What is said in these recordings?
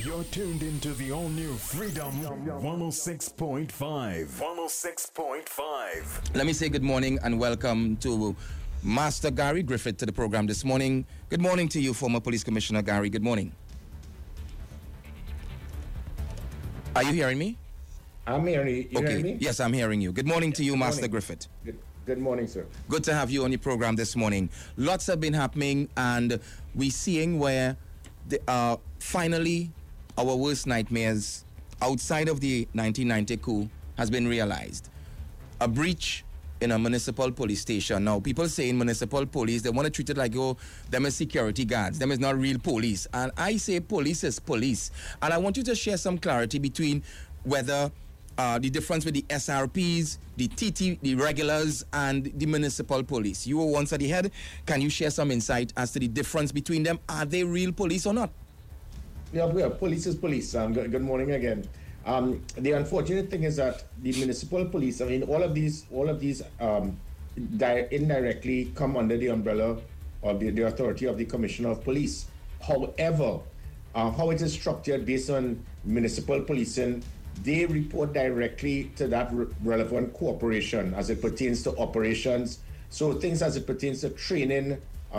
You're tuned into the all-new Freedom 106.5. 106.5. Let me say good morning and welcome to Master Gary Griffith to the program this morning. Good morning to you, former Police Commissioner Gary. Good morning. Are you hearing me? I'm hearing you. Okay. Hearing me? Yes, I'm hearing you. Good morning to you, Master Griffith. Good morning, sir. Good to have you on your program this morning. Lots have been happening, and we're seeing where finally our worst nightmares outside of the 1990 coup has been realized. A breach in a municipal police station. Now, people say in municipal police, they want to treat it like, oh, them as security guards. Them is not real police. And I say police is police. And I want you to share some clarity between whether the difference with the SRPs, the TT, the regulars, and the municipal police. You were once at the head. Can you share some insight as to the difference between them? Are they real police or not? Yeah, police is police. Good morning again. The unfortunate thing is that the municipal police, I mean, all of these indirectly come under the umbrella of the authority of the Commissioner of Police. However, how it is structured based on municipal policing, they report directly to that relevant corporation as it pertains to operations. So things as it pertains to training,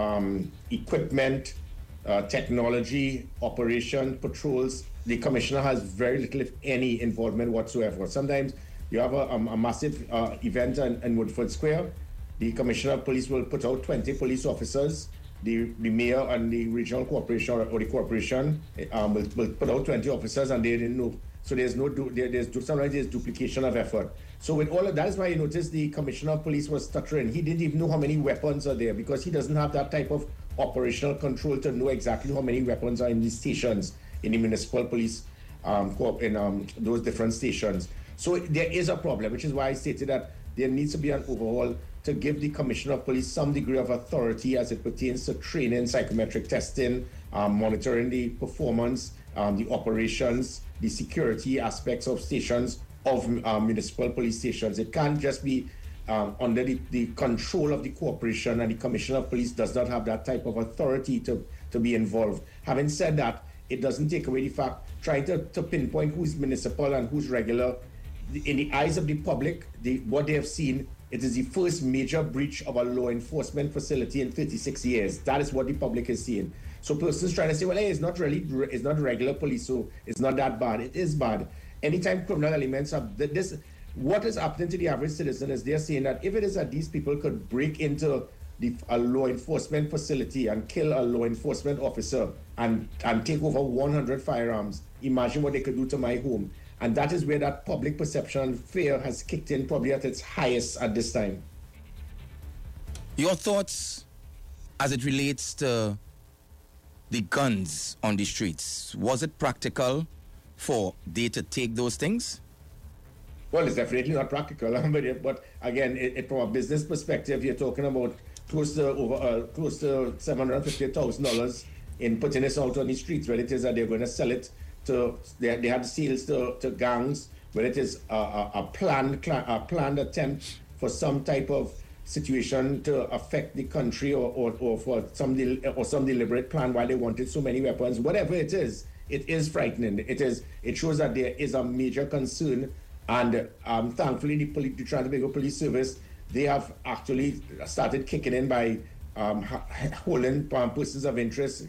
equipment, technology, operation, patrols, the commissioner has very little, if any, involvement whatsoever. Sometimes you have a massive event in Woodford Square. The commissioner of police will put out 20 police officers. The mayor and the regional corporation or the corporation will put out 20 officers, and they didn't know. So sometimes there's duplication of effort. So with all of that is why you notice the commissioner of police was stuttering. He didn't even know how many weapons are there because he doesn't have that type of operational control to know exactly how many weapons are in these stations in the municipal police in those different stations. So there is a problem, which is why I stated that there needs to be an overhaul to give the commissioner of police some degree of authority as it pertains to training, psychometric testing, monitoring the performance, the operations, the security aspects of stations, of municipal police stations. It can't just be under the control of the corporation, and the commissioner of police does not have that type of authority to be involved. Having said that, it doesn't take away the fact, trying to pinpoint who's municipal and who's regular. In the eyes of the public, what they have seen, it is the first major breach of a law enforcement facility in 36 years. That is what the public is seeing. So persons trying to say, well, hey, it's not regular police, so it's not that bad. It is bad. Anytime criminal elements have this, what is happening to the average citizen is they're saying that if it is that these people could break into a law enforcement facility and kill a law enforcement officer and take over 100 firearms, imagine what they could do to my home. And that is where that public perception and fear has kicked in probably at its highest at this time. Your thoughts as it relates to the guns on the streets. Was it practical for they to take those things? Well, it's definitely not practical, but again, from a business perspective, you're talking about close to $750,000 in putting this out on the streets, whether it is that they're going to sell it to, they had sales to gangs, whether it is a planned attempt for some type of situation to affect the country or for some deliberate plan why they wanted so many weapons. Whatever it is frightening. It shows that there is a major concern, and thankfully the Toronto Police Service, they have actually started kicking in by holding persons of interest,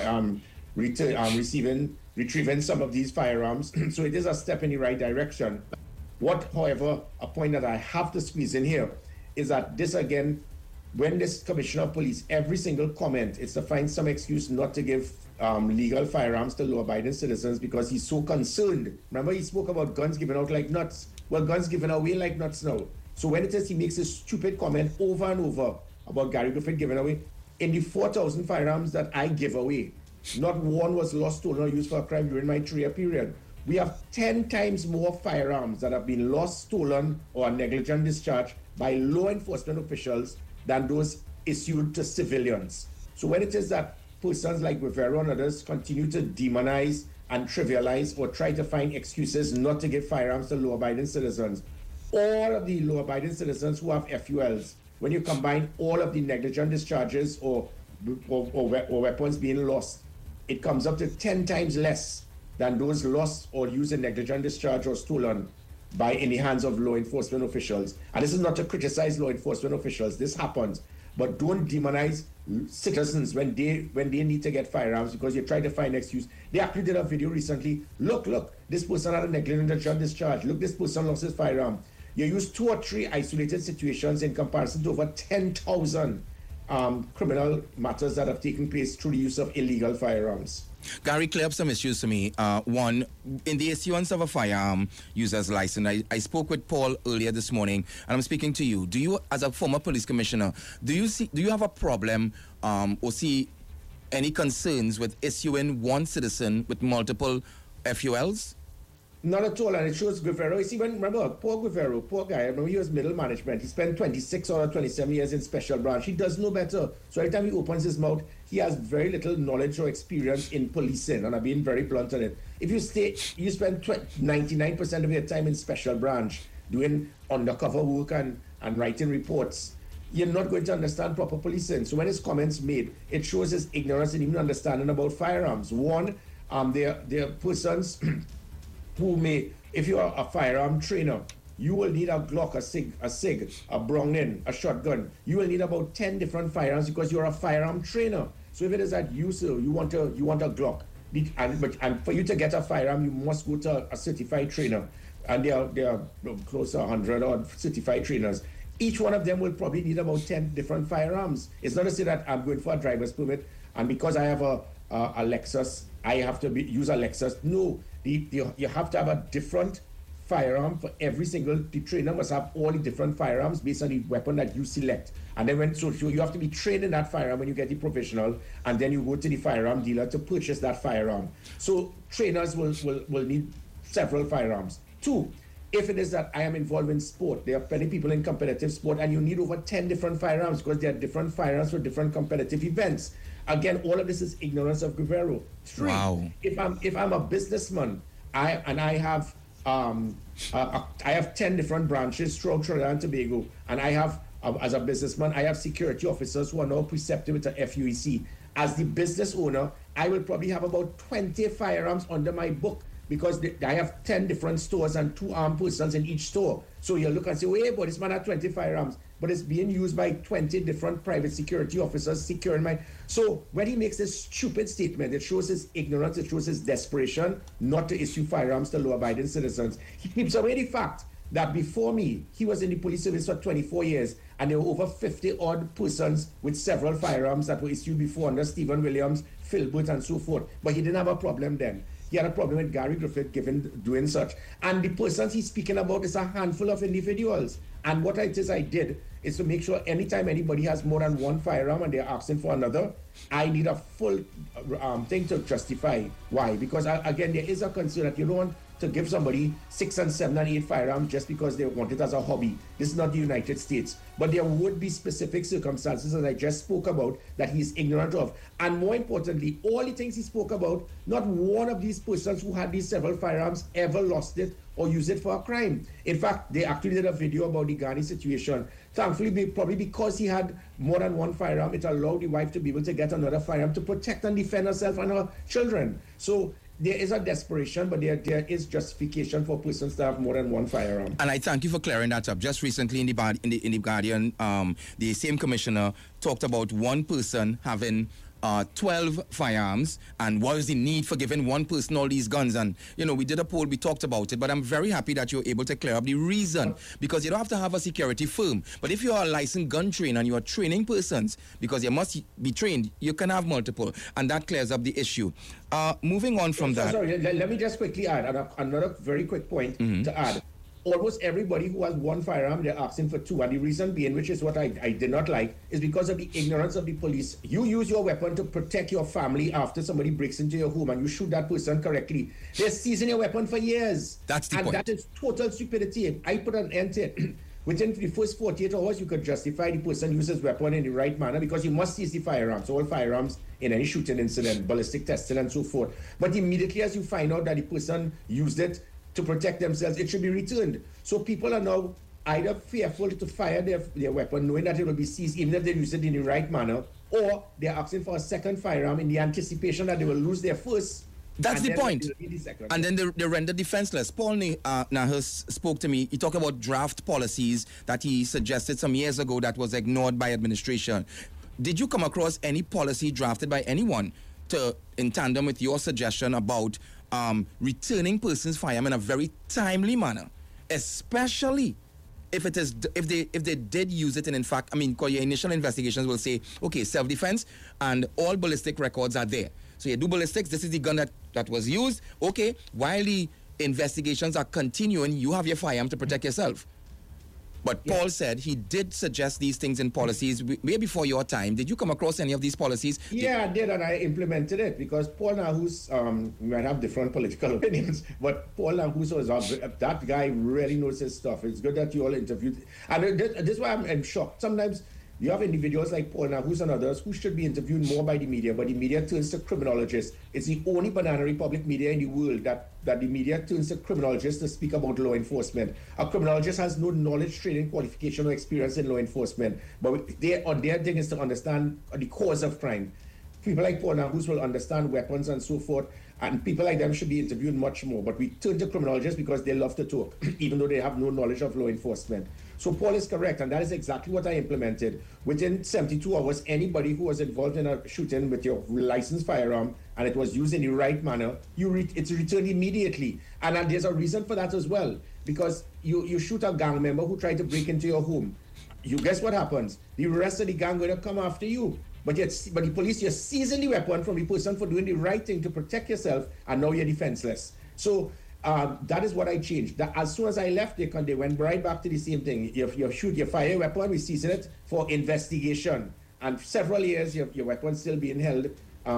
retrieving some of these firearms. So it is a step in the right direction. However, a point that I have to squeeze in here is that this again, when this commissioner of police, every single comment, it's to find some excuse not to give legal firearms to law-abiding citizens because he's so concerned. Remember, he spoke about guns given out like nuts. Well, guns given away like nuts now. So when it is he makes this stupid comment over and over about Gary Griffith giving away, in the 4,000 firearms that I give away, not one was lost, stolen, or used for a crime during my 3-year period. We have 10 times more firearms that have been lost, stolen, or negligent discharge by law enforcement officials than those issued to civilians. So when it is that persons like Rivera and others continue to demonize and trivialize or try to find excuses not to give firearms to law-abiding citizens, all of the law-abiding citizens who have FULs, when you combine all of the negligent discharges or weapons being lost, it comes up to 10 times less than those lost or used in negligent discharge or stolen by in the hands of law enforcement officials. And this is not to criticize law enforcement officials. This happens. But don't demonize citizens when they need to get firearms because you try to find an excuse. They actually did a video recently. Look, this person had a negligent discharge. Look, this person lost his firearm. You use 2 or 3 isolated situations in comparison to over 10,000 criminal matters that have taken place through the use of illegal firearms. Gary, clear up some issues to me. One, in the issuance of a firearm user's license, I spoke with Paul earlier this morning, and I'm speaking to you. Do you, as a former police commissioner, do you have a problem or see any concerns with issuing one citizen with multiple FULs? Not at all, and it shows Guerrero. You see, remember, poor Guerrero, poor guy, I remember he was middle management. He spent 26 or 27 years in special branch. He does no better. So every time he opens his mouth, he has very little knowledge or experience in policing, and I'm being very blunt on it. If you spend 99% of your time in special branch doing undercover work and writing reports, you're not going to understand proper policing. So when his comments made, it shows his ignorance and even understanding about firearms. One, there are persons who may, if you are a firearm trainer, you will need a Glock, a SIG, a Browning, a shotgun. You will need about 10 different firearms because you're a firearm trainer. So if it is that you, sir, you want a Glock, and for you to get a firearm, you must go to a certified trainer. And there are close to 100 odd certified trainers. Each one of them will probably need about 10 different firearms. It's not to say that I'm going for a driver's permit, and because I have a Lexus, I have to use a Lexus. No. You have to have a different firearm for every single. The trainer must have all the different firearms based on the weapon that you select. And then so you have to be trained in that firearm when you get the provisional, and then you go to the firearm dealer to purchase that firearm. So trainers will need several firearms. 2, if it is that I am involved in sport, there are plenty of people in competitive sport, and you need over 10 different firearms because there are different firearms for different competitive events. Again, all of this is ignorance of Guerrero. 3, wow. If I'm a businessman, I have 10 different branches throughout Trinidad and Tobago, and I have as a businessman, I have security officers who are now precepted with a FUEC. As the business owner, I will probably have about 20 firearms under my book because I have 10 different stores and 2 armed persons in each store. So you look and say, wait, but this man had 20 firearms, but it's being used by 20 different private security officers securing my... So when he makes this stupid statement, it shows his ignorance, it shows his desperation not to issue firearms to law-abiding citizens. He keeps away the fact that before me, he was in the police service for 24 years, and there were over 50-odd persons with several firearms that were issued before under Stephen Williams, Philbert, and so forth. But he didn't have a problem then. He had a problem with Gary Griffith doing such. And the persons he's speaking about is a handful of individuals. And what I did is to make sure anytime anybody has more than one firearm and they're asking for another, I need a full thing to justify why. Because, again, there is a concern that you don't want to give somebody 6 and 7 and 8 firearms just because they want it as a hobby. This is not the United States. But there would be specific circumstances, as I just spoke about, that he's ignorant of. And more importantly, all the things he spoke about, not one of these persons who had these several firearms ever lost it or used it for a crime. In fact, they actually did a video about the Ghani situation. Thankfully, probably because he had more than one firearm, it allowed the wife to be able to get another firearm to protect and defend herself and her children. So there is a desperation, but there is justification for persons to have more than one firearm. And I thank you for clearing that up. Just recently in the Guardian, the same commissioner talked about one person having 12 firearms, and what is the need for giving one person all these guns? And, we did a poll, we talked about it, but I'm very happy that you're able to clear up the reason, because you don't have to have a security firm. But if you're a licensed gun trainer and you are training persons, because you must be trained, you can have multiple, and that clears up the issue. Moving on from that. Sorry, let me just quickly add another very quick point to add. Almost everybody who has one firearm, they're asking for 2. And the reason being, which is what I did not like, is because of the ignorance of the police. You use your weapon to protect your family after somebody breaks into your home and you shoot that person correctly. They're seizing your weapon for years. That's the point. And that is total stupidity. I put an end to it. Within the first 48 hours, you could justify the person uses weapon in the right manner because you must seize the firearms, all firearms in any shooting incident, ballistic testing and so forth. But immediately as you find out that the person used it to protect themselves, it should be returned. So people are now either fearful to fire their weapon, knowing that it will be seized, even if they use it in the right manner, or they're asking for a second firearm in the anticipation that they will lose their first That's And the then point. it will be the second. And then they render defenseless. Paul Nahus spoke to me. He talked about draft policies that he suggested some years ago that was ignored by administration. Did you come across any policy drafted by anyone in tandem with your suggestion about returning persons' firearm in a very timely manner, especially if they did use it, and in fact, I mean, because your initial investigations will say, okay, self-defense and all ballistic records are there. So you do ballistics, this is the gun that was used. Okay, while the investigations are continuing, you have your firearm to protect yourself. But Paul said he did suggest these things in policies way before your time. Did you come across any of these policies? Yeah, I did, and I implemented it because Paul Nahus might have different political opinions, but Paul Nahus was that guy really knows his stuff. It's good that you all interviewed. And this is why I'm shocked. Sometimes you have individuals like Paul Nahus and others who should be interviewed more by the media, but the media turns to criminologists. It's the only banana republic media in the world that the media turns to criminologists to speak about law enforcement. A criminologist has no knowledge, training, qualification, or experience in law enforcement, but their thing is to understand the cause of crime. People like Paul Nahus will understand weapons and so forth, and people like them should be interviewed much more. But we turn to criminologists because they love to talk, even though they have no knowledge of law enforcement. So Paul is correct, and that is exactly what I implemented. Within 72 hours, anybody who was involved in a shooting with your licensed firearm and it was used in the right manner, it's returned immediately. And there's a reason for that as well, because you shoot a gang member who tried to break into your home. You guess what happens? The rest of the gang going to come after you. But the police, you're seizing the weapon from the person for doing the right thing to protect yourself, and now you're defenseless. So that is what I changed. As soon as I left, they went right back to the same thing. You fire a weapon, we seize it for investigation. And several years, your weapon's still being held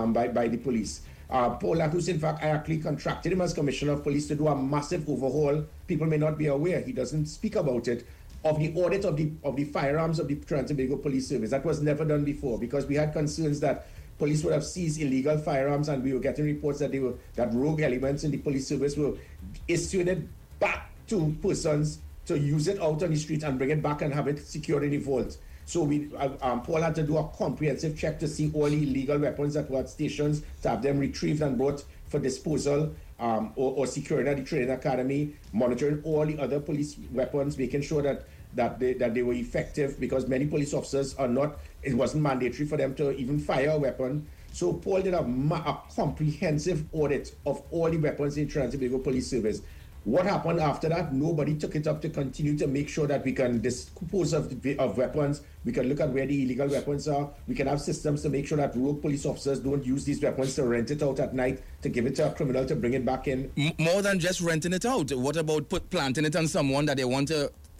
by the police. Paul Nahus, in fact, I actually contracted him as Commissioner of Police to do a massive overhaul. People may not be aware, he doesn't speak about it, of the audit of the firearms of the Trinidad and Tobago Police Service. That was never done before because we had concerns that police would have seized illegal firearms, and we were getting reports that that rogue elements in the police service were issuing it back to persons to use it out on the street and bring it back and have it secured in the vault. So Paul had to do a comprehensive check to see all the illegal weapons that were at stations, to have them retrieved and brought for disposal, or secured at the training academy, monitoring all the other police weapons, making sure that they were effective, because many police officers are not. It wasn't mandatory for them to even fire a weapon. So Paul did a comprehensive audit of all the weapons in Trinidad and Tobago Police Service. What happened after that? Nobody took it up to continue to make sure that we can dispose of weapons. We can look at where the illegal weapons are. We can have systems to make sure that rogue police officers don't use these weapons to rent it out at night, to give it to a criminal to bring it back in. More than just renting it out. What about planting it on someone that they want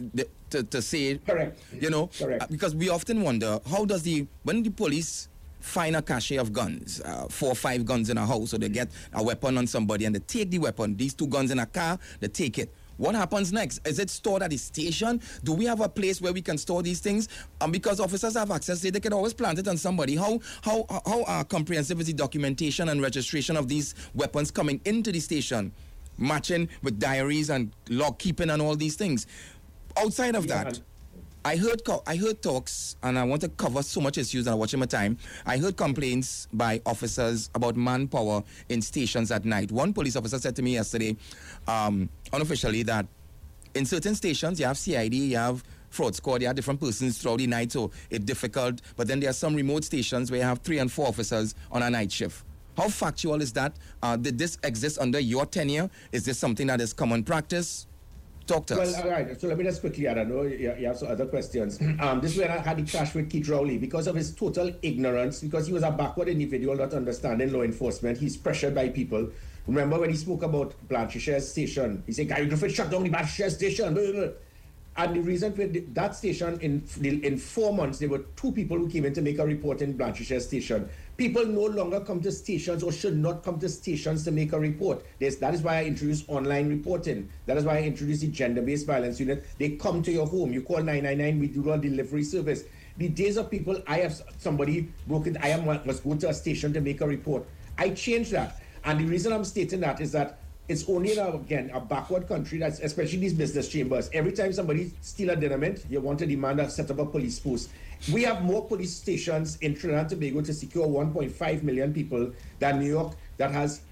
to say? Correct. You know, correct. Because we often wonder, when the police find a cache of guns, 4 or 5 guns in a house, or they get a weapon on somebody and they take the weapon, these 2 guns in a car, they take it. What happens next? Is it stored at the station? Do we have a place where we can store these things? Because officers have access, they can always plant it on somebody. How comprehensive is the documentation and registration of these weapons coming into the station, matching with diaries and log keeping and all these things? Outside of that, I heard talks, and I want to cover so much issues, and I'm watching my time. I heard complaints by officers about manpower in stations at night. One police officer said to me yesterday, unofficially, that in certain stations, you have CID, you have fraud squad, you have different persons throughout the night, so it's difficult. But then there are some remote stations where you have 3 and 4 officers on a night shift. How factual is that? Did this exist under your tenure? Is this something that is common practice? Talk to us. Well, all right. So let me just quickly add, I know you have some other questions. This is when I had the clash with Keith Rowley because of his total ignorance, because he was a backward individual not understanding law enforcement. He's pressured by people. Remember when he spoke about Blanchisseuse Station? He said, Gary Griffith shut down the Blanchisseuse Station. Blah, blah, blah. And the reason for that station, in 4 months, there were 2 people who came in to make a report in Blanchisseuse Station. People no longer come to stations, or should not come to stations to make a report. That is why I introduced online reporting. That is why I introduced the gender-based violence unit. They come to your home. You call 999, we do a delivery service. The days of people, I have somebody broken, must go to a station to make a report. I changed that. And the reason I'm stating that is that it's only, a backward country, that's especially these business chambers. Every time somebody steals a dynamite, you want to demand to set up a police post. We have more police stations in Trinidad and Tobago to secure 1.5 million people than New York, that has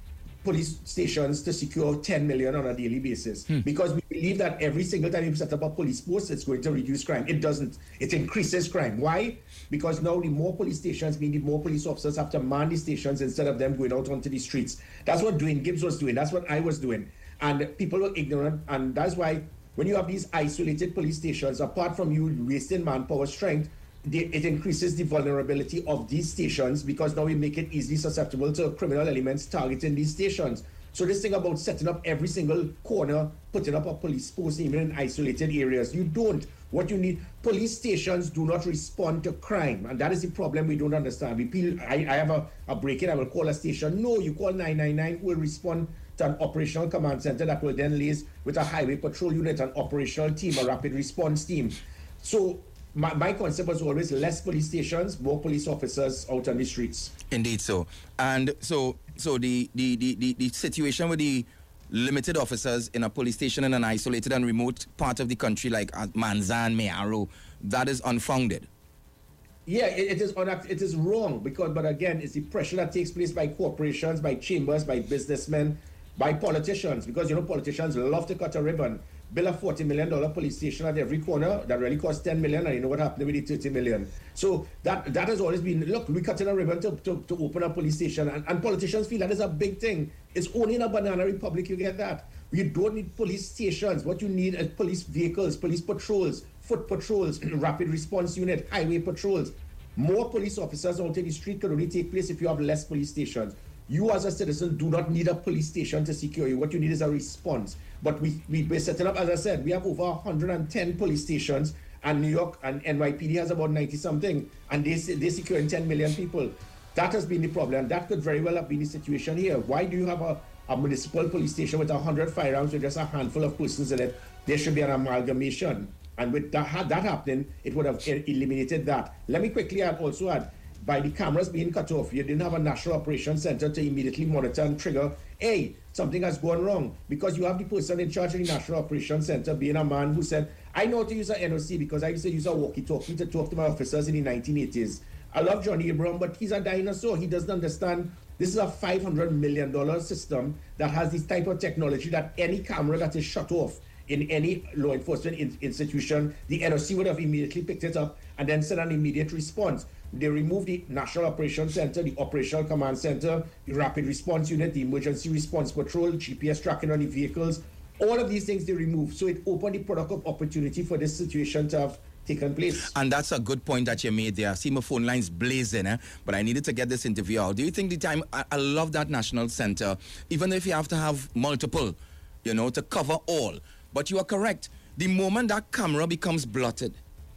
police stations to secure 10 million on a daily basis because we believe that every single time you set up a police post, it's going to reduce crime. It doesn't. It increases crime. Why? Because now the more police stations mean the more police officers have to man the stations instead of them going out onto the streets. That's what Dwayne Gibbs was doing. That's what I was doing. And people were ignorant. And that's why when you have these isolated police stations, apart from you wasting manpower strength, it increases the vulnerability of these stations because now we make it easily susceptible to criminal elements targeting these stations. So this thing about setting up every single corner, putting up a police post even in isolated areas, you don't. What you need, police stations do not respond to crime, and that is the problem we don't understand. I have a break-in, I will call a station. No, you call 999, who will respond to an operational command center that will then liaise with a highway patrol unit, an operational team, a rapid response team. So my concept was always less police stations, more police officers out on the streets. Indeed so. And so the situation with the limited officers in a police station in an isolated and remote part of the country like Manzan, Mayaro, that is unfounded. Yeah, it is wrong but again, it's the pressure that takes place by corporations, by chambers, by businessmen, by politicians, because politicians love to cut a ribbon. Build a $40 million police station at every corner that really costs $10 million, and you know what happened with the $30 million. So that has always been, look, we cut in a ribbon to open a police station, and politicians feel that is a big thing. It's only in a banana republic you get that. You don't need police stations. What you need is police vehicles, police patrols, foot patrols, rapid response unit, highway patrols. More police officers out in the street can only take place if you have less police stations. You as a citizen do not need a police station to secure you. What you need is a response. But we're setting up, as I said, we have over 110 police stations, and New York and NYPD has about 90-something, and they're securing 10 million people. That has been the problem. That could very well have been the situation here. Why do you have a municipal police station with 100 firearms with just a handful of persons in it? There should be an amalgamation. And with that happening, it would have eliminated that. Let me quickly also add, by the cameras being cut off, you didn't have a national operations center to immediately monitor and trigger, hey, something has gone wrong, because you have the person in charge of the national operations center being a man who said, I know how to use an NOC because I used to use a walkie-talkie to talk to my officers in the 1980s. I love Johnny Abraham, but he's a dinosaur. He doesn't understand. This is a $500 million system that has this type of technology that any camera that is shut off in any law enforcement institution, the NOC would have immediately picked it up and then sent an immediate response. They removed the National Operations Center, the Operational Command Center, the Rapid Response Unit, the Emergency Response Patrol, GPS tracking on the vehicles. All of these things they removed. So it opened the product of opportunity for this situation to have taken place. And that's a good point that you made there. I see my phone lines blazing, but I needed to get this interview out. Do you think the time, I love that National Center, even if you have to have multiple, to cover all. But you are correct. The moment that camera becomes blotted,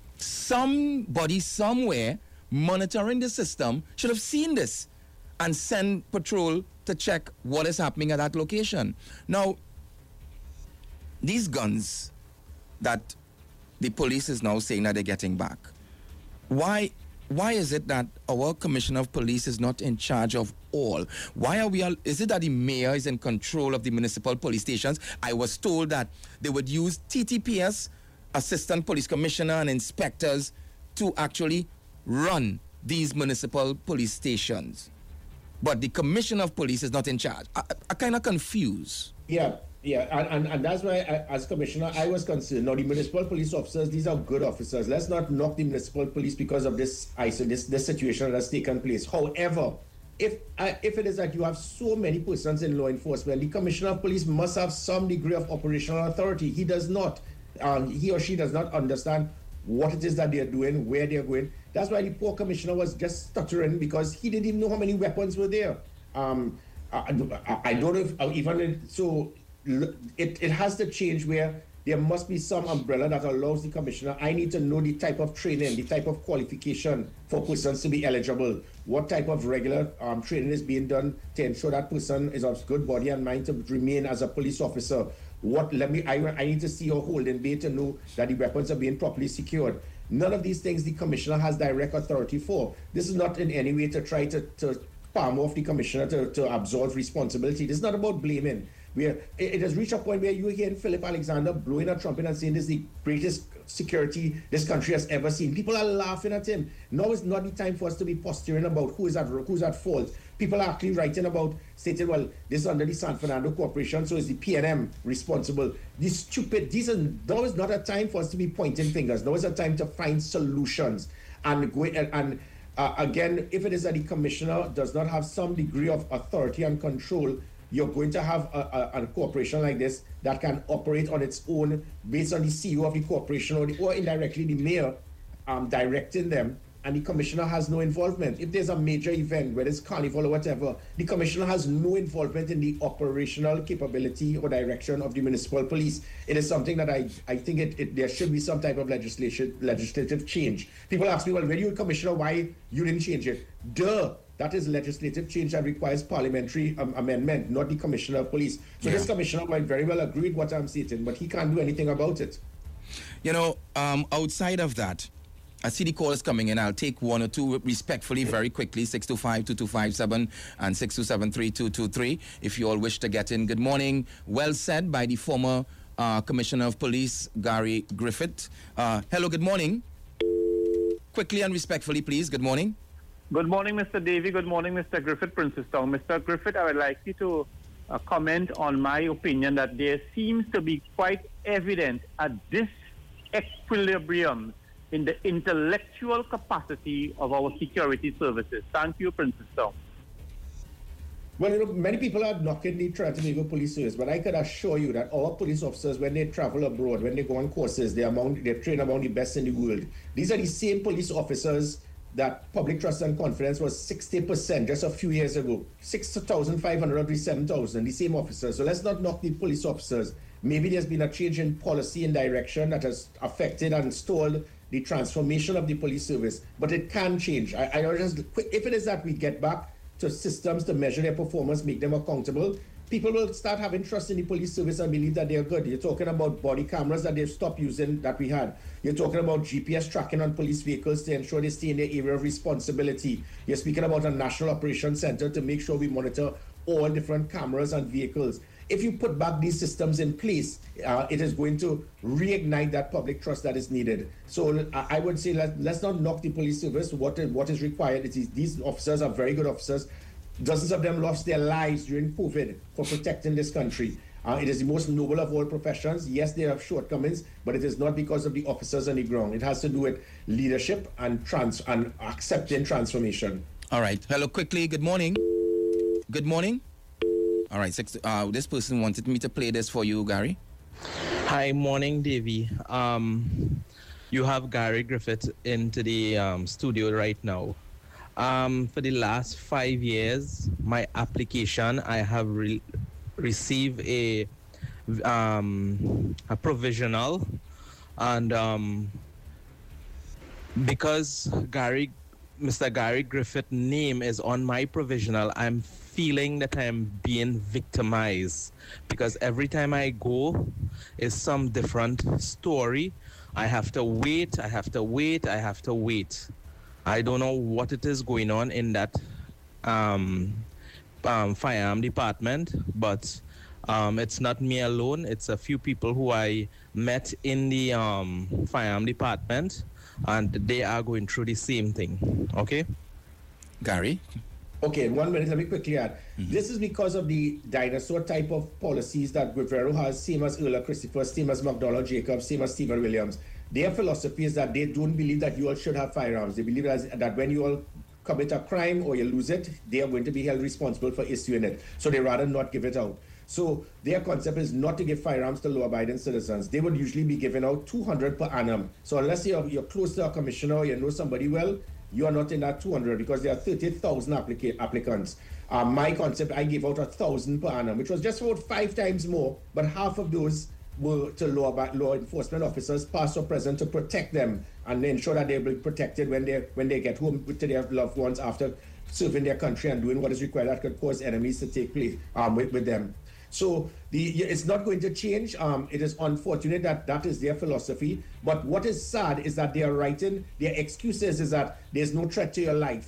somebody somewhere monitoring the system should have seen this and send patrol to check what is happening at that location. Now, these guns that the police is now saying that they're getting back, why is it that our commissioner of police is not in charge of all? Is it that the mayor is in control of the municipal police stations? I was told that they would use TTPS, assistant police commissioner, and inspectors to actually run these municipal police stations. But the commissioner of police is not in charge. I kind of confused. Yeah, and that's why, as commissioner, I was concerned. Now, the municipal police officers, these are good officers. Let's not knock the municipal police because of this situation that's taken place. However, if it is that you have so many persons in law enforcement, the commissioner of police must have some degree of operational authority. He does not. He or she does not understand what it is that they're doing, where they're going. That's why the poor commissioner was just stuttering, because he didn't even know how many weapons were there. I don't know if so it has to change where there must be some umbrella that allows the commissioner. I need to know the type of training, the type of qualification for persons to be eligible. What type of regular training is being done to ensure that person is of good body and mind to remain as a police officer. I need to see your holding bay to know that the weapons are being properly secured. None of these things the commissioner has direct authority for. This is not in any way to try to palm off the commissioner to absolve responsibility. This is not about blaming. It has reached a point where you're hearing Philip Alexander blowing a trumpet and saying this is the greatest security this country has ever seen. People are laughing at him. Now is not the time for us to be posturing about who's at fault. People are actually writing about, stating, well, this is under the San Fernando Corporation, so is the PNM responsible. Now is not a time for us to be pointing fingers. Now is a time to find solutions. Again, if it is that the commissioner does not have some degree of authority and control, you're going to have a corporation like this that can operate on its own based on the CEO of the corporation or indirectly the mayor directing them, and the commissioner has no involvement. If there's a major event, whether it's carnival or whatever, the commissioner has no involvement in the operational capability or direction of the municipal police. It is something that I think there should be some type of legislative change. People ask me, well, when you were commissioner, why you didn't change it? That is legislative change that requires parliamentary amendment, not the commissioner of police. So this commissioner might very well agree with what I'm stating, but he can't do anything about it. Outside of that, I see the calls coming in. I'll take one or two respectfully, very quickly. 625-2257 and 627-3223. If you all wish to get in. Good morning. Well said by the former Commissioner of Police, Gary Griffith. Hello, good morning. Quickly and respectfully, please. Good morning. Good morning, Mr. Davey. Good morning, Mr. Griffith, Princestown. Mr. Griffith, I would like you to comment on my opinion that there seems to be quite evident a disequilibrium in the intellectual capacity of our security services. Thank you, Princestown. Well, many people are knocking the Trinidad Police Service, but I can assure you that our police officers, when they travel abroad, when they go on courses, they're trained among the best in the world. These are the same police officers that public trust and confidence was 60% just a few years ago. 6,500 or 7,000, the same officers. So let's not knock the police officers. Maybe there's been a change in policy and direction that has affected and stalled the transformation of the police service, but it can change. If it is that we get back to systems to measure their performance, make them accountable, people will start having trust in the police service and believe that they're good. You're talking about body cameras that they've stopped using that we had. You're talking about GPS tracking on police vehicles to ensure they stay in their area of responsibility. You're speaking about a national operations center to make sure we monitor all different cameras and vehicles. If you put back these systems in place, it is going to reignite that public trust that is needed. So I would say let's not knock the police service. What is required is these officers are very good officers. Dozens of them lost their lives during COVID for protecting this country. It is the most noble of all professions. Yes, they have shortcomings, but it is not because of the officers on the ground. It has to do with leadership and accepting transformation. All right. Hello, quickly. Good morning. Good morning. All right. This person wanted me to play this for you, Gary. Hi, morning, Davey. You have Gary Griffith into the studio right now. For the last 5 years, my application, I have received a provisional, and because Mr. Gary Griffith's name is on my provisional, I'm feeling that I'm being victimized, because every time I go is some different story. I have to wait. I don't know what it is going on in that firearm department, but it's not me alone. It's a few people who I met in the firearm department, and they are going through the same thing. Okay? Gary? Okay, 1 minute, let me quickly add. Mm-hmm. This is because of the dinosaur type of policies that Guerrero has, same as Earl Christopher, same as McDonald Jacobs, same as Stephen Williams. Their philosophy is that they don't believe that you all should have firearms. They believe that when you all commit a crime or you lose it, they are going to be held responsible for issuing it. So they rather not give it out. So their concept is not to give firearms to law-abiding citizens. They would usually be giving out 200 per annum. So unless you're close to a commissioner or you know somebody well, you are not in that 200 because there are 30,000 applicants. My concept, I gave out 1,000 per annum, which was just about 5 times more, but half of those were to law enforcement officers, past or present, to protect them and ensure that they'll be protected when they get home to their loved ones after serving their country and doing what is required that could cause enemies to take place with them. So it's not going to change. It is unfortunate that is their philosophy. But what is sad is that they are writing, their excuses is that there's no threat to your life.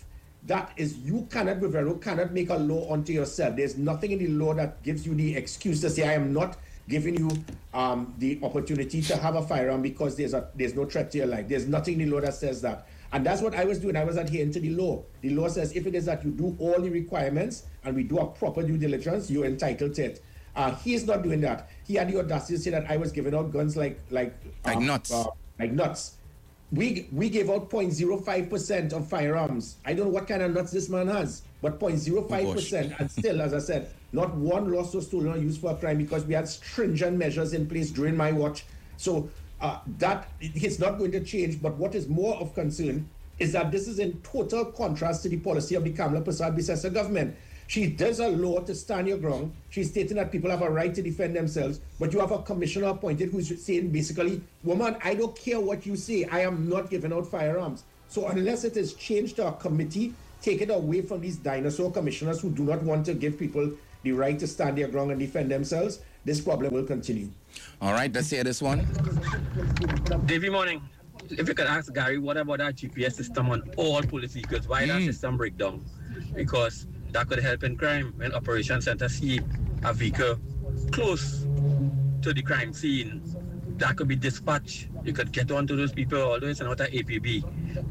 that is, you cannot, Guerrero, cannot make a law unto yourself. There's nothing in the law that gives you the excuse to say, I am not giving you the opportunity to have a firearm because there's no threat to your life. There's nothing in the law that says that. And that's what I was doing. I was adhering to the law. The law says if it is that you do all the requirements and we do a proper due diligence, you're entitled to it. He's not doing that. He had the audacity to say that I was giving out guns like nuts. Like nuts. We gave out 0.05% of firearms. I don't know what kind of nuts this man has, but 0.05%. And still, as I said, not one lost or stolen or used for a crime because we had stringent measures in place during my watch. So that it's not going to change. But what is more of concern is that this is in total contrast to the policy of the Kamala Persad-Bissessar government. She does a law to stand your ground. She's stating that people have a right to defend themselves, but you have a commissioner appointed who's saying basically, woman, I don't care what you say. I am not giving out firearms. So unless it is changed to a committee, take it away from these dinosaur commissioners who do not want to give people the right to stand their ground and defend themselves, this problem will continue. All right, let's hear this one. Davey, morning. If you could ask Gary, what about that GPS system on all police vehicles? Why that system break down? Because that could help in crime when Operation Center see a vehicle close to the crime scene. That could be dispatched. You could get onto those people, although it's not an APB.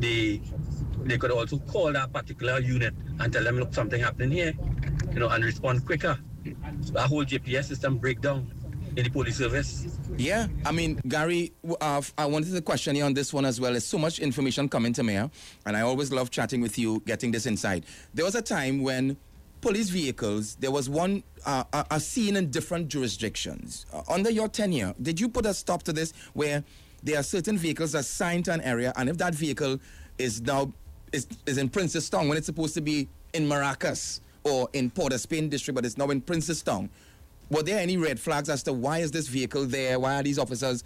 They could also call that particular unit and tell them, look, something happening here, and respond quicker. So that whole GPS system break down in the police service. Yeah, I mean, Gary, I wanted to question you on this one as well. There's so much information coming to me, and I always love chatting with you, getting this insight. There was a time when police vehicles, there was one are seen in different jurisdictions. Under your tenure, did you put a stop to this where there are certain vehicles assigned to an area, and if that vehicle is now is in Princestown when it's supposed to be in Maracas or in Port of Spain district, but it's now in Princestown, were there any red flags as to why is this vehicle there? Why are these officers?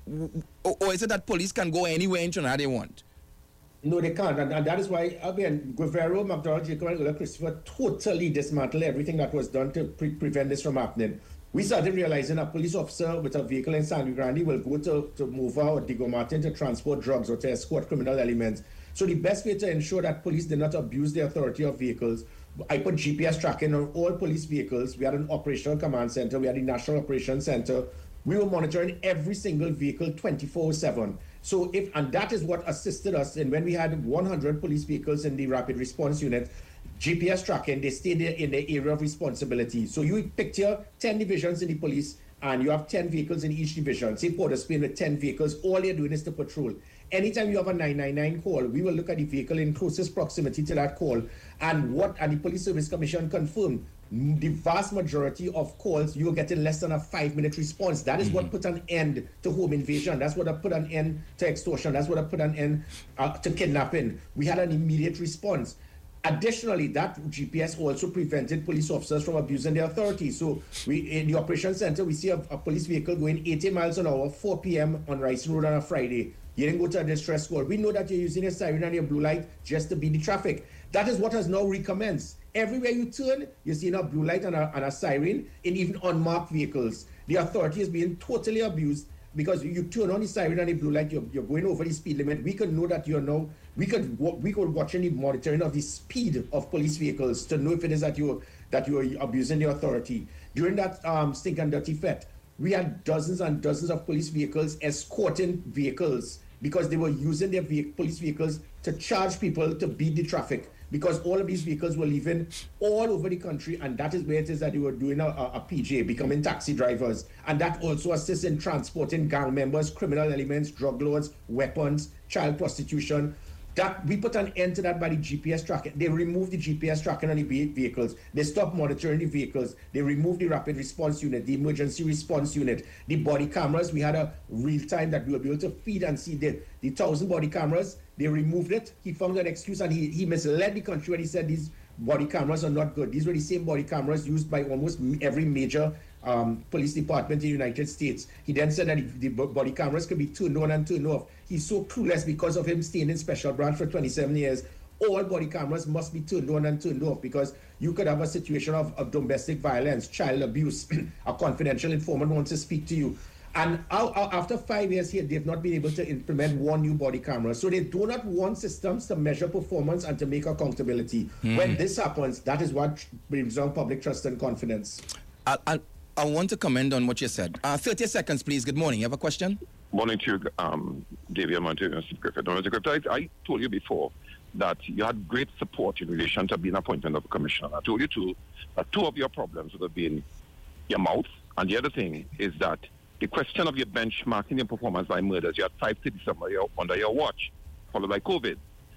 Or is it that police can go anywhere in Trinidad they want? No, they can't. And that is why, again, Guerrero, McDonald, Jacob, and Christopher totally dismantled everything that was done to prevent this from happening. We started realizing a police officer with a vehicle in Sangre Grande will go to Mova or Diego Martin to transport drugs or to escort criminal elements. So the best way to ensure that police did not abuse the authority of vehicles, I put GPS tracking on all police vehicles. We had an operational command center. We had the National Operations Center. We were monitoring every single vehicle 24/7. So and that is what assisted us in when we had 100 police vehicles in the rapid response unit, GPS tracking, they stayed there in the area of responsibility. So you picture 10 divisions in the police and you have 10 vehicles in each division. Say Port of Spain with 10 vehicles, all they're doing is to patrol. Anytime you have a 999 call, we will look at the vehicle in closest proximity to that call. And the Police Service Commission confirmed the vast majority of calls, you're getting less than a 5-minute response. That is what put an end to home invasion. That's what put an end to extortion. That's what put an end to kidnapping. We had an immediate response. Additionally, that GPS also prevented police officers from abusing their authority. So in the Operations Center, we see a police vehicle going 80 miles an hour, 4 p.m. on Rising Road on a Friday. You didn't go to a distress call. We know that you're using a siren and your blue light just to beat the traffic. That is what has now recommenced. Everywhere you turn, you're seeing a blue light and a siren in even unmarked vehicles. The authority is being totally abused because you turn on the siren and the blue light, you're going over the speed limit. We could know that we could watch any monitoring of the speed of police vehicles to know if it is that you're abusing the authority. During that Stink and Dirty Fete, we had dozens and dozens of police vehicles escorting vehicles because they were using their police vehicles to charge people to beat the traffic, because all of these vehicles were leaving all over the country, and that is where it is that they were doing a PJ, becoming taxi drivers. And that also assists in transporting gang members, criminal elements, drug lords, weapons, child prostitution. That we put an end to that by the GPS tracking. They removed the GPS tracking on the vehicles. They stopped monitoring the vehicles. They removed the rapid response unit, the emergency response unit, the body cameras. We had a real time that we were able to feed and see the 1,000 body cameras. They removed it. He found an excuse and he misled the country when he said these body cameras are not good. These were the same body cameras used by almost every major police department in the United States. He then said that the body cameras could be turned on and turned off. He's so clueless because of him staying in special branch for 27 years. All body cameras must be turned on and turned off because you could have a situation of domestic violence, child abuse, a confidential informant wants to speak to you. And after 5 years here, they've not been able to implement one new body camera. So they do not want systems to measure performance and to make accountability. When this happens, that is what brings down public trust and confidence. I want to comment on what you said. 30 seconds, please. Good morning. You have a question? Morning to you, Davey and Mr. Griffith. Mr. Griffith, I told you before that you had great support in relation to being appointed as a commissioner. I told you too that two of your problems would have been your mouth, and the other thing is that the question of your benchmarking your performance by murders, you had 5 cities under your watch, followed by COVID.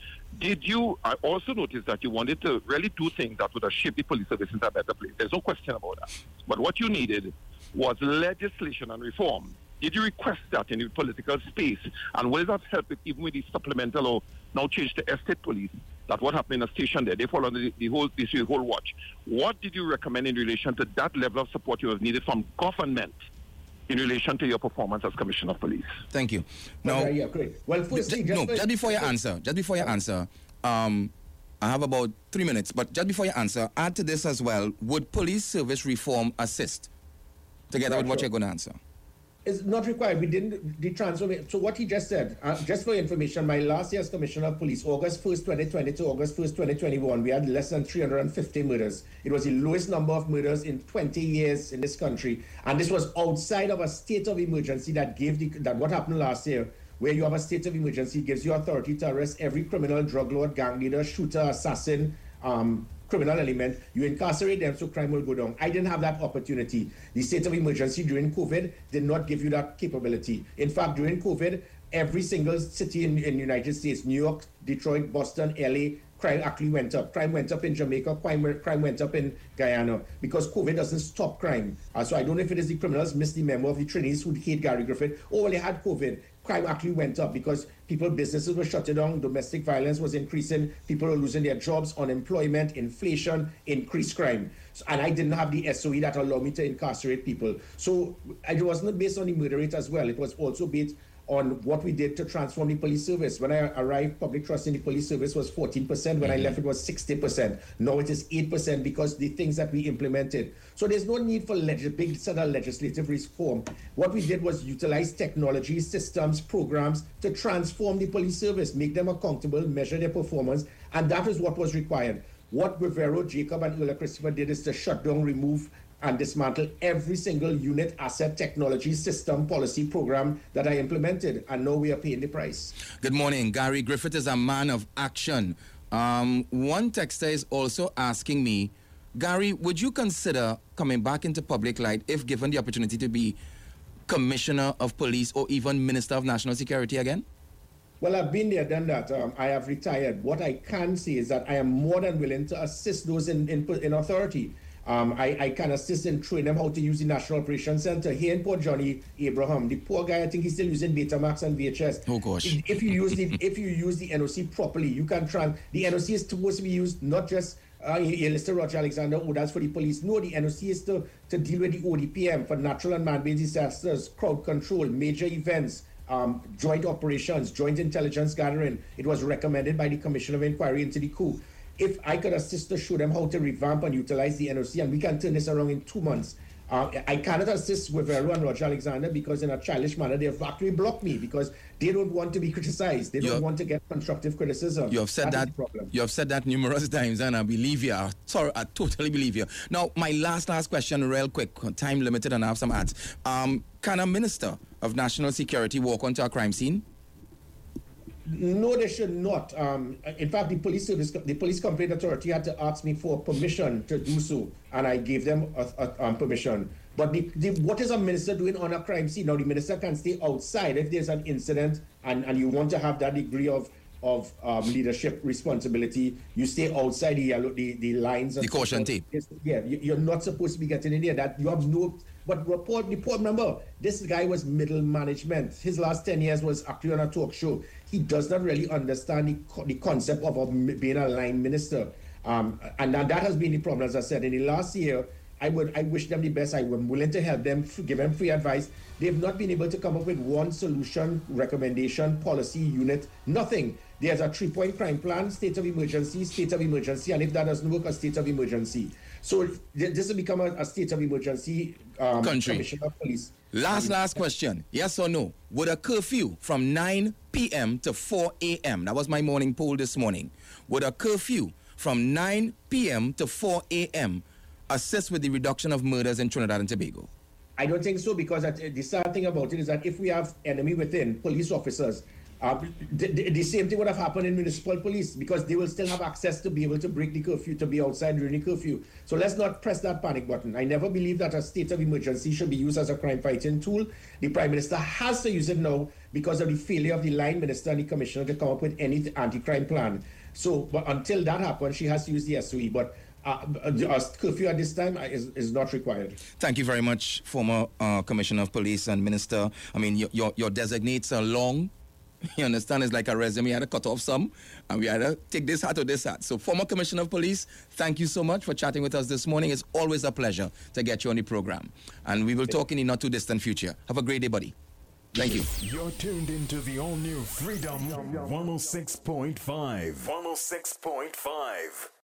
I also noticed that you wanted to really do things that would have shaped the police service into a better place. There's no question about that. But what you needed was legislation and reform. Did you request that in the political space? And will that help with, even with the supplemental or now change to estate police, that what happened in a station there, they fall under the whole watch. What did you recommend in relation to that level of support you have needed from government in relation to your performance as Commissioner of Police? Thank you. Now, yeah, great. Well, firstly, just before you answer, I have about 3 minutes, but just before you answer, add to this as well, would police service reform assist together with what you're going to answer? It's not required. We didn't the transformation. So what he just said, just for information, my last year as Commissioner of Police, August 1st, 2020 to August 1st, 2021, we had less than 350 murders. It was the lowest number of murders in 20 years in this country. And this was outside of a state of emergency that gave that what happened last year, where you have a state of emergency, gives you authority to arrest every criminal, drug lord, gang leader, shooter, assassin, criminal element. You incarcerate them so crime will go down. I didn't have that opportunity. The state of emergency during COVID did not give you that capability. In fact, during COVID, every single city in the United States, New York, Detroit, Boston, LA, crime actually went up. Crime went up in Jamaica, crime went up in Guyana, because COVID doesn't stop crime. So I don't know if it is the criminals missed the memo of the trainees who hate Gary Griffith. Oh, well, they had COVID. Crime actually went up because businesses were shutting down, domestic violence was increasing, people were losing their jobs, unemployment, inflation, increased crime. And I didn't have the SOE that allowed me to incarcerate people. So it wasn't based on the murder rate as well. It was also based on what we did to transform the police service. When I arrived, public trust in the police service was 14%. When I left, it was 60%. Now it is 8% because the things that we implemented. So there's no need for big set of legislative reform. What we did was utilize technology, systems, programs to transform the police service, make them accountable, measure their performance, and that is what was required. What Rivero, Jacob, and Earl Christopher did is to shut down, remove, and dismantle every single unit, asset, technology, system, policy, program that I implemented, and now we are paying the price. Good morning. Gary Griffith is a man of action. One texter is also asking me, Gary, would you consider coming back into public light if given the opportunity to be Commissioner of Police or even Minister of National Security again? Well, I've been there, done that. I have retired. What I can say is that I am more than willing to assist those in authority. I can assist in training them how to use the National Operations Center here in Port Johnny. Abraham, the poor guy, I think he's still using Betamax and VHS. Oh gosh! If you use the NOC properly, you can the NOC is supposed to be used not just Mr. Roger Alexander, that's for the police. No, the NOC is to deal with the ODPM for natural and man-made disasters, crowd control, major events, joint operations, joint intelligence gathering. It was recommended by the Commission of Inquiry into the coup. If I could assist to show them how to revamp and utilize the NOC, and we can turn this around in 2 months. I cannot assist with Rivero and Roger Alexander because in a childish manner, they have actually blocked me because they don't want to be criticized. They don't want to get constructive criticism. You have said that numerous times, and I believe you. Sorry, I totally believe you. Now, my last question, real quick, time limited, and I have some ads. Can a Minister of National Security walk onto a crime scene? No, they should not. In fact, the police complaint authority had to ask me for permission to do so, and I gave them permission. But what is a minister doing on a crime scene? Now, the minister can stay outside if there's an incident, and you want to have that degree of leadership responsibility. You stay outside the lines. The caution tape. Yeah, you're not supposed to be getting in there. That you have no. But report. Remember, this guy was middle management. His last 10 years was actually on a talk show. He does not really understand the concept of being a line minister. And that has been the problem. As I said, in the last year, I wish them the best. I am willing to help them, give them free advice. They've not been able to come up with one solution, recommendation, policy, unit, nothing. There's a 3-point crime plan, state of emergency, and if that doesn't work, a state of emergency. So this will become a state of emergency Country. commissioner of police. Last question. Yes or no? Would a curfew from 9 p.m. to 4 a.m., that was my morning poll this morning, would a curfew from 9 p.m. to 4 a.m. assist with the reduction of murders in Trinidad and Tobago? I don't think so, because the sad thing about it is that if we have enemy within, police officers, the same thing would have happened in municipal police, because they will still have access to be able to break the curfew, to be outside during the curfew. So let's not press that panic button. I never believe that a state of emergency should be used as a crime fighting tool. The Prime Minister has to use it now because of the failure of the line minister and the commissioner to come up with any anti-crime plan. So, but until that happens, she has to use the SOE. But a curfew at this time is not required. Thank you very much, former Commissioner of Police and Minister. I mean, your designates are long. You understand? It's like a resume. You had to cut off some, and we had to take this hat or this hat. So, former Commissioner of Police, thank you so much for chatting with us this morning. It's always a pleasure to get you on the program. And we will talk in the not too distant future. Have a great day, buddy. Thank you. You're tuned into the all-new Freedom 106.5. 106.5.